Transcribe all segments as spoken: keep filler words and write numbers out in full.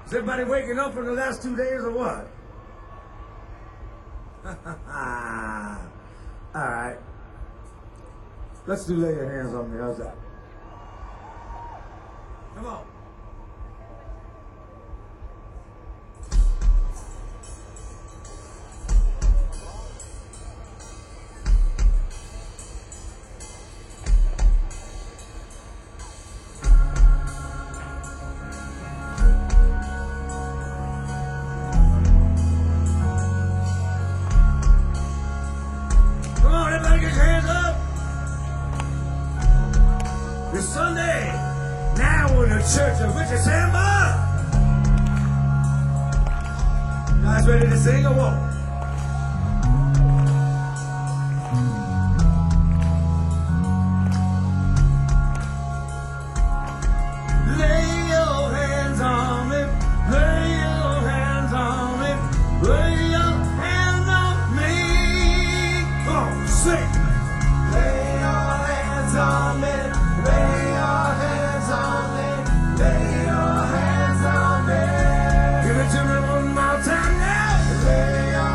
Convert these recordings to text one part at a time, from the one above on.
Is everybody waking up from the last two days or what? All right. Let's do lay your hands on me. How's that? Come on. It's Sunday. Now we're in the church of Richard Samba. Guys ready to sing or what? Lay your hands on me. Lay your hands on me. Lay your hands on me. Come on, sing. Lay your hands on me. Lay your hands on me. Lay your hands on me. Give it to me one more time now. Lay your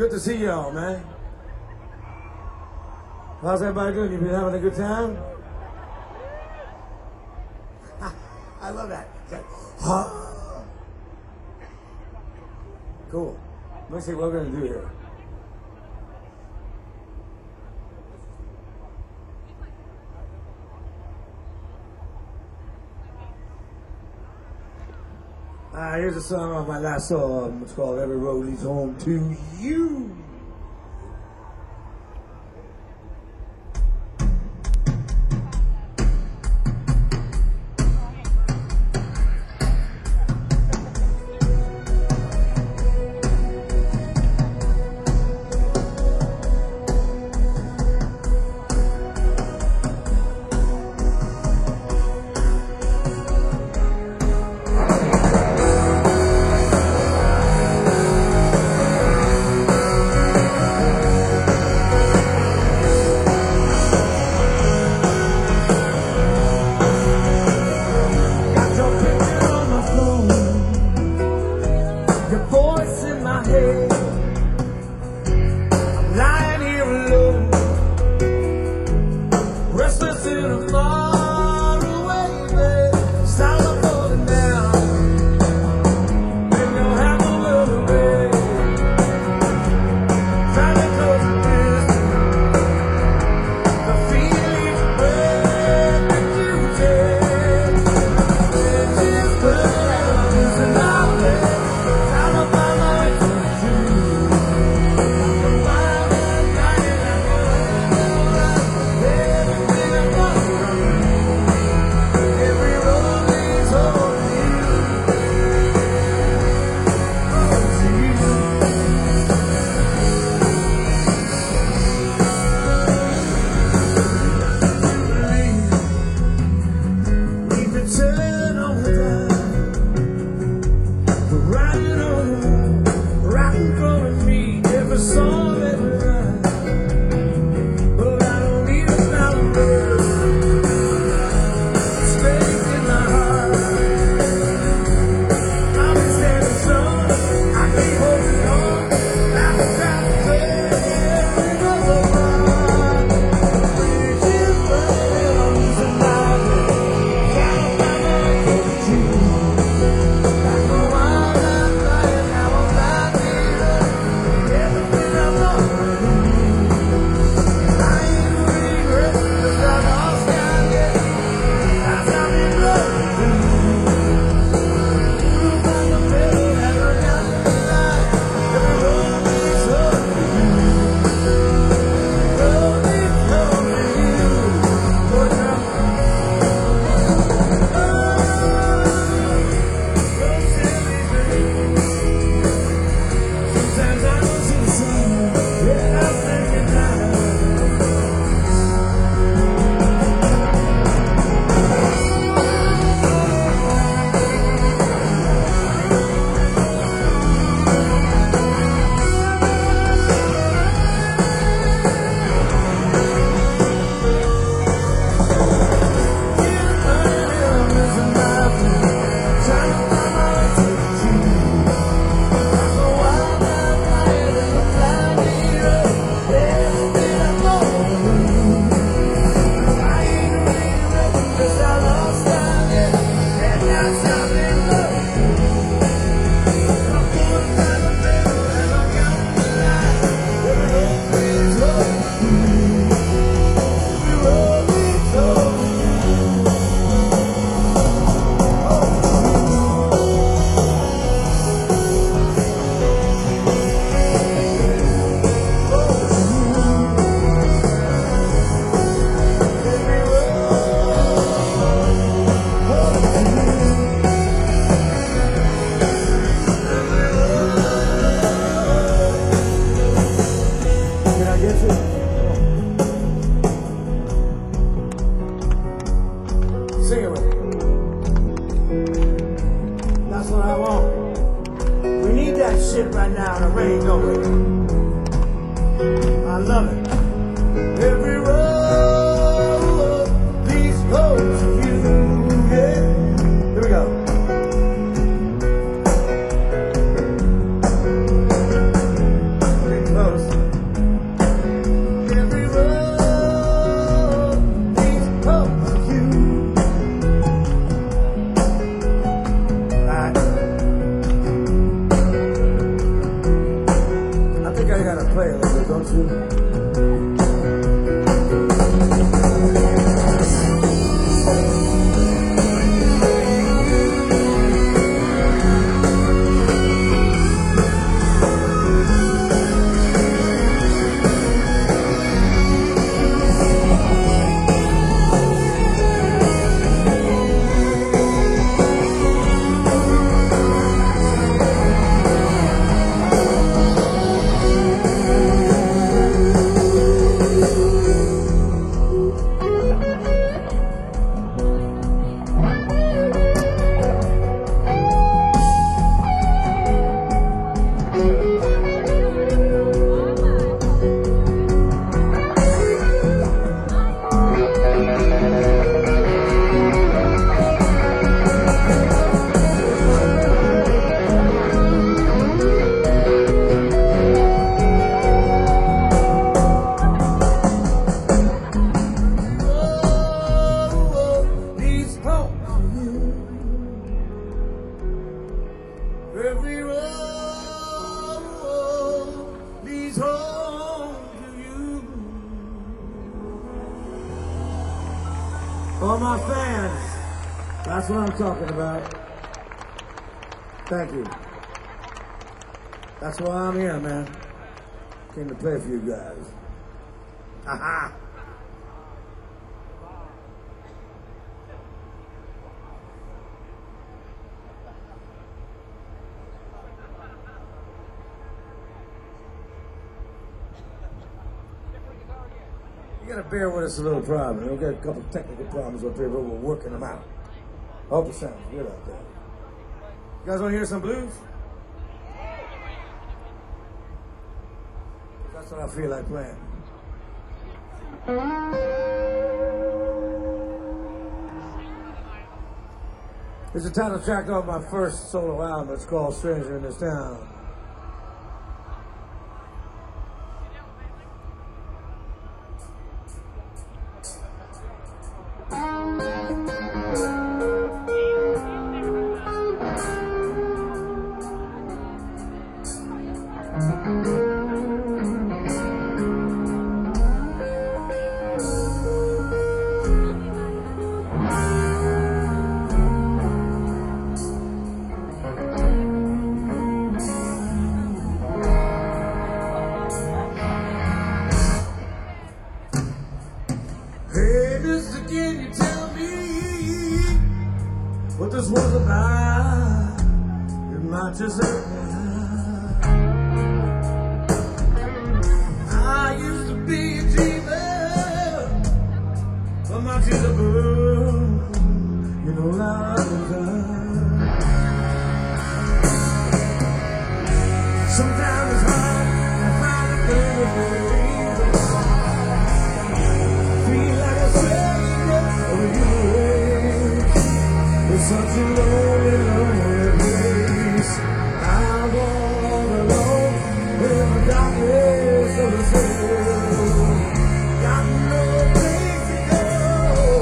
Good to see y'all, man. How's everybody doing? You been having a good time? I love that. Like, huh? Cool. Let's see what we're gonna do here. Uh, here's a song off my last album. It's called Every Road Leads Home to You. shit right now in the rain, don't we? I love it. Every road leads home to you. Yeah. Here we go. want to. Every road leads home to you. All my fans, that's what I'm talking about. Thank you. That's why I'm here, man. Came to play for you guys. Aha! You gotta bear with us a little problem. We've got a couple technical problems up here, but we're working them out. Hope it sounds good out there. You guys wanna hear some blues? That's what I feel like playing. It's the title track off my first solo album. It's called Stranger in This Town. Hey, mister, can you tell me what this was about? It might just hurt me. I used to be a dreamer, but my tears are blue. You know how I was done. Sometimes it's hard to find a good thing. It's such a lonely, lonely place. I walk alone in the darkness of the city. Got no place to go.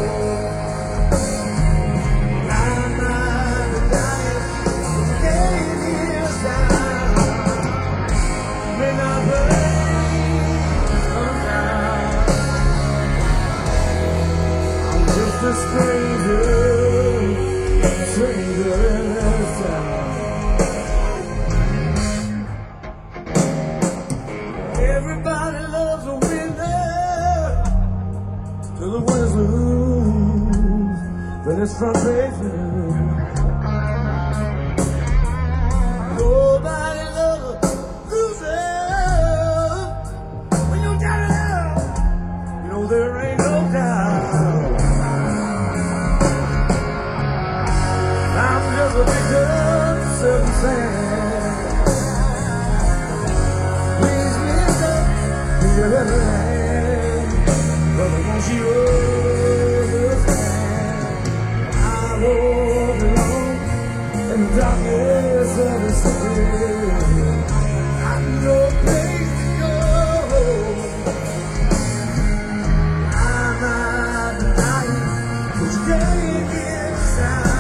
I'm not dying, getting here down. May not break down. I'm just a stranger. Stranger in this town. Everybody loves a winner till the winners lose. Then it's front page news. Nobody loves a loser. When you're down and out, you know there ain't no doubt. A victim of circumstance. Please listen to your other hand. Brother, won't you understand? I walk alone in the darkness of the city. I've no place to go. I'm not denying that you gave me a sign.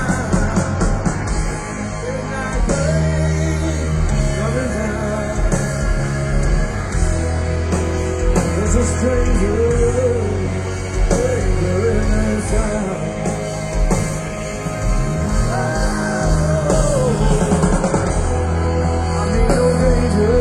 stranger, stranger in this town. I mean no danger.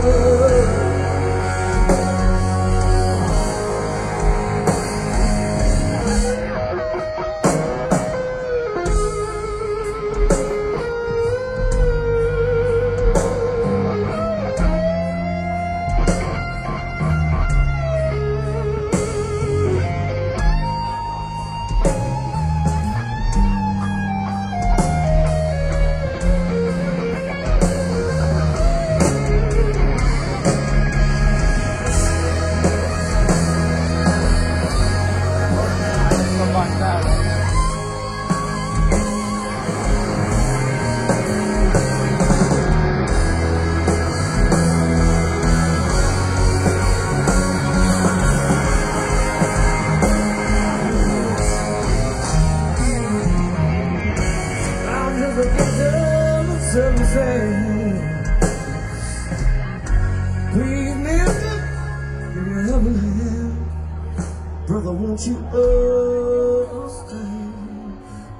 Please, mister, give me a helping hand. Brother, won't you understand?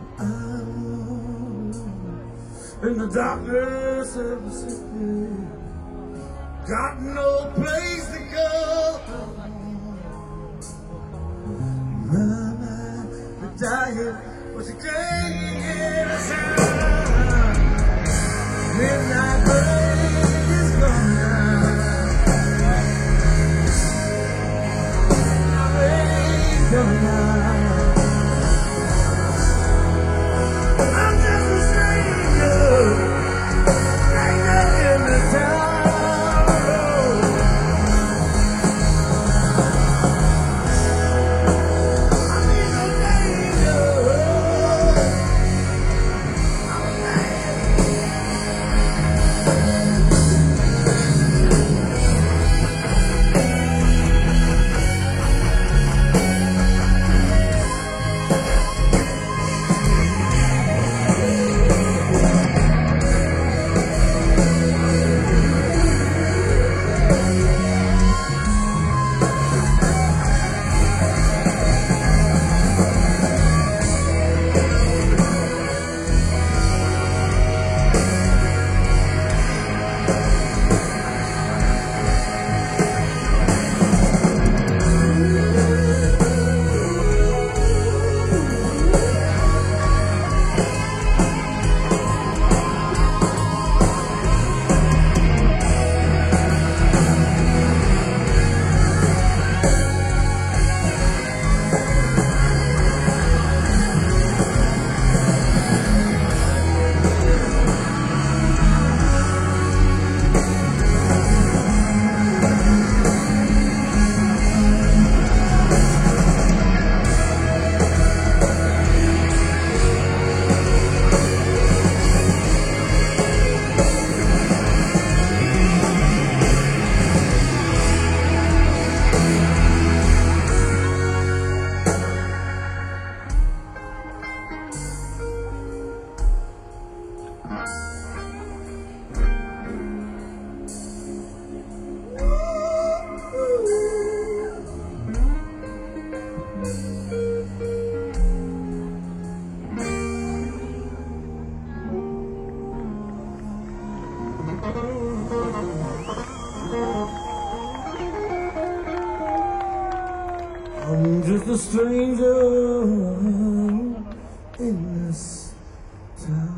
I'm in the darkness of the city, got no place to go. My mind, the dying, but you can't get us out. Midnight rain is coming down. Rain coming down. I'm just a stranger, stranger in the town. I need no danger. I'm a man. I'm just a stranger in this town.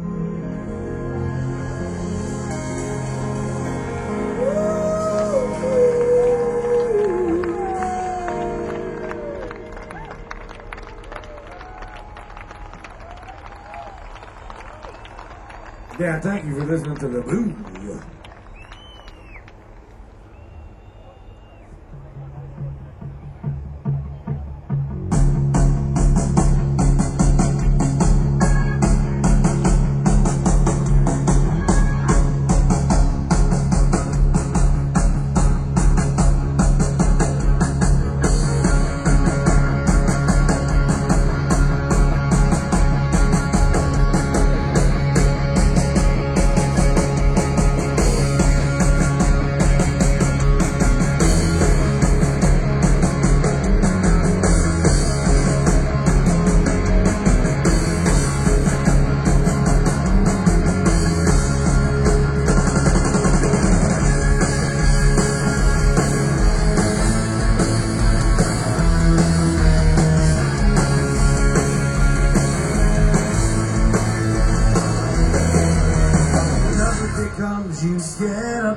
Yeah, thank you for listening to the blues.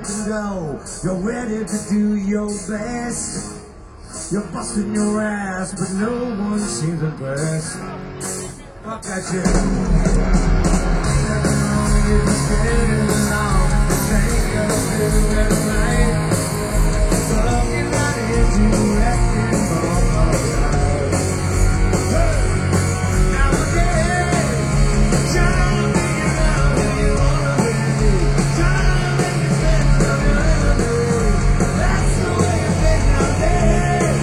and go. You're ready to do your best. You're busting your ass, but no one seems impressed. Fuck that shit. You're just getting along. Ain't gonna do it right. Fucking right into wrecking ball. Nowadays, trying to figure out who you wanna be. Trying to make it sense of your enemy. That's the way you think nowadays.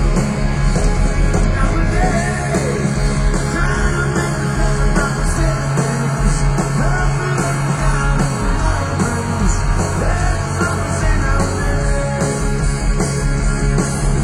Nowadays, trying to make it sense of the same things. Nothing but the time of the moments. That's all I'm saying nowadays.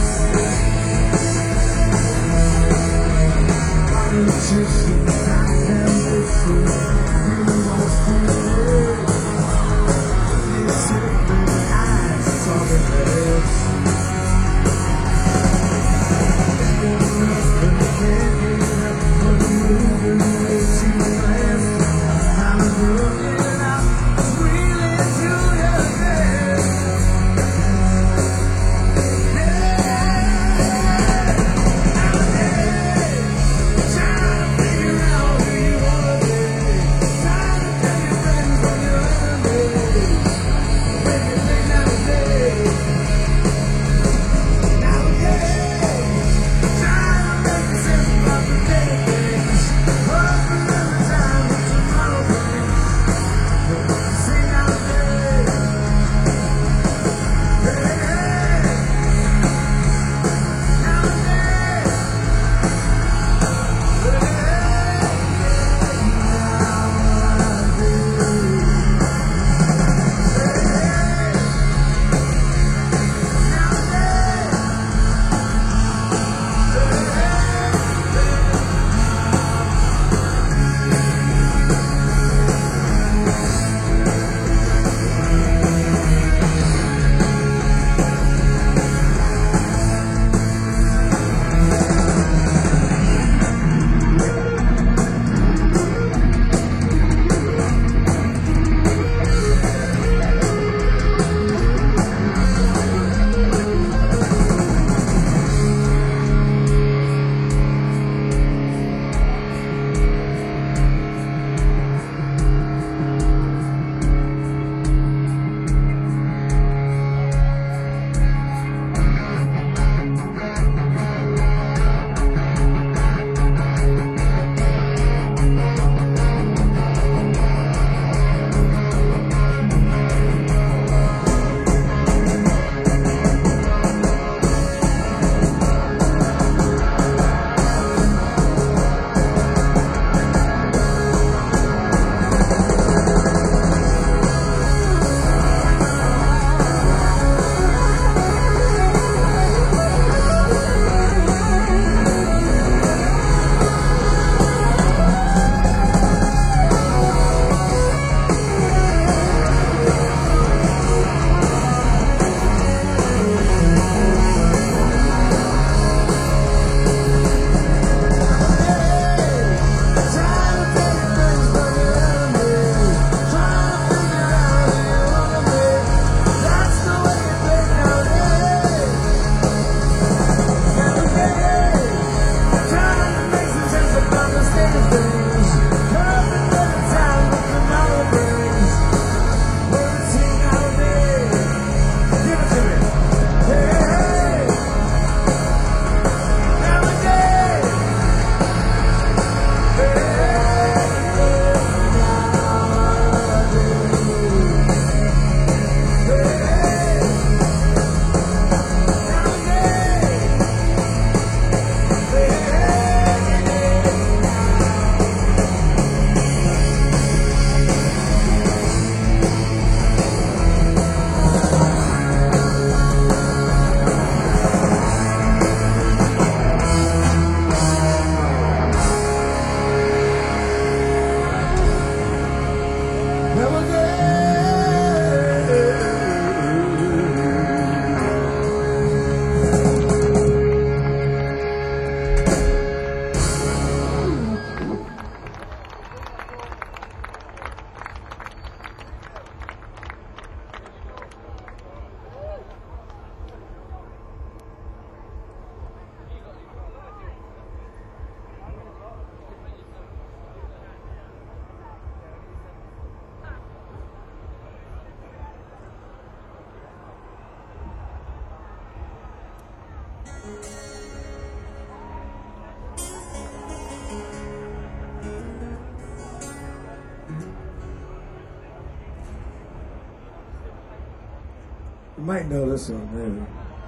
You might know this one, maybe.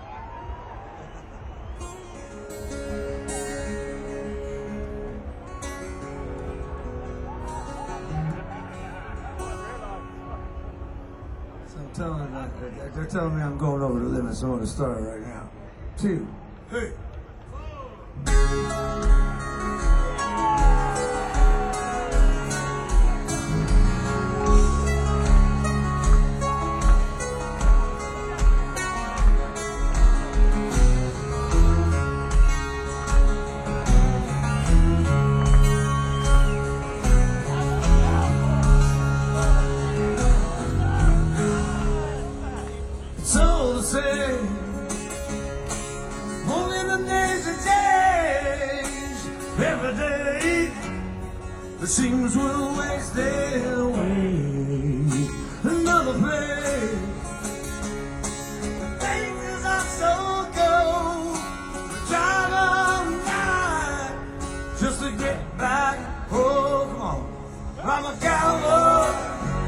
So I'm telling them, they're telling me I'm going over the limit, so I'm going to start right now. Two, hey. So to say, only the days that change every day. The seams will waste their way. Another place, things are so cold. We drive all night just to get back home. Come on, I'm a cowboy.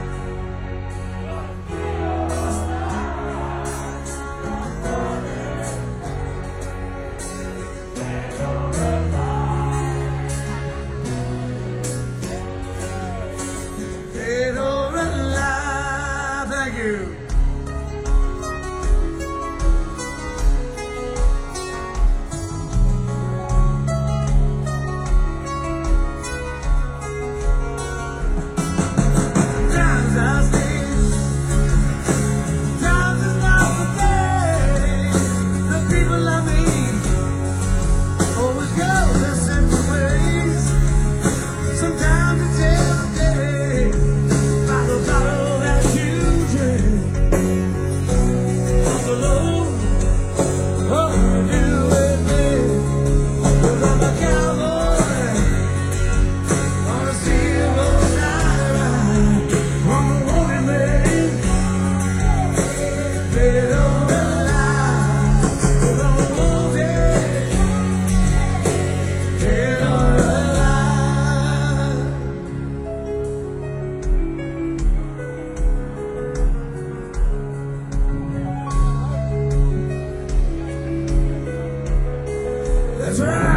That's right.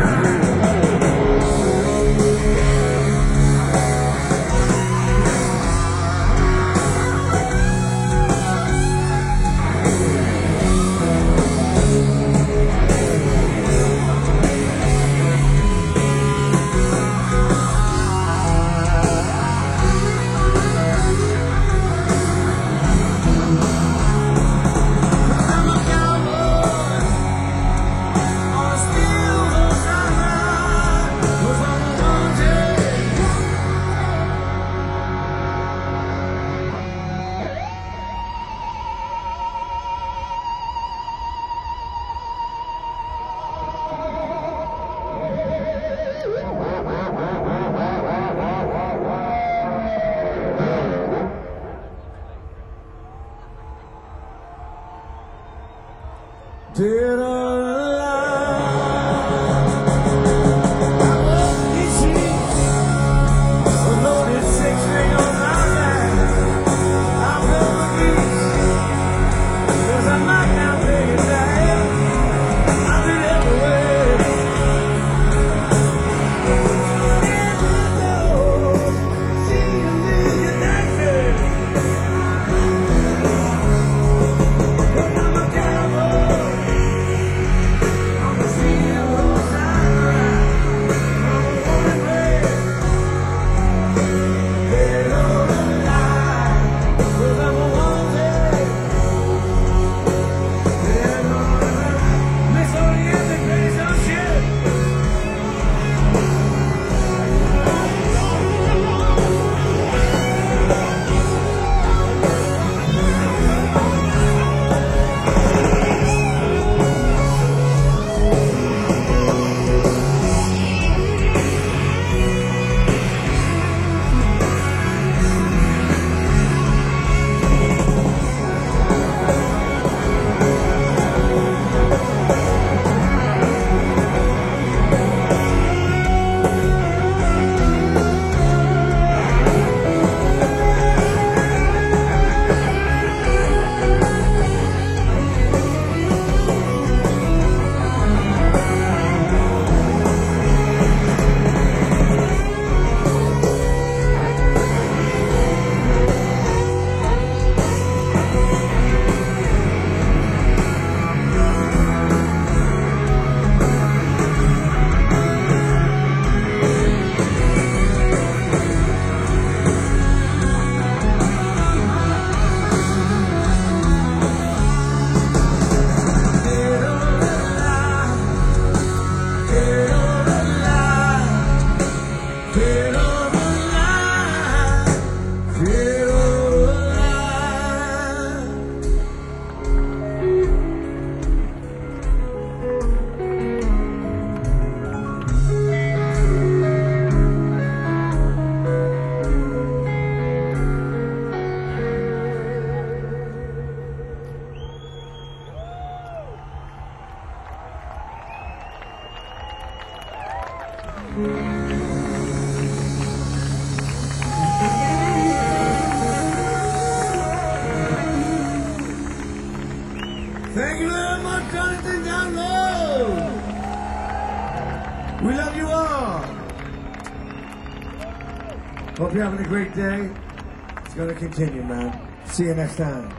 Dead or alive, I won't be seen. Although this six string on my back, I'll go for peace. 'Cause I might not make it back. I'll be everywhere. Never know, see a million actors. But I'm a cowboy. love you all. Hope you're having a great day. It's gonna continue, man. See you next time.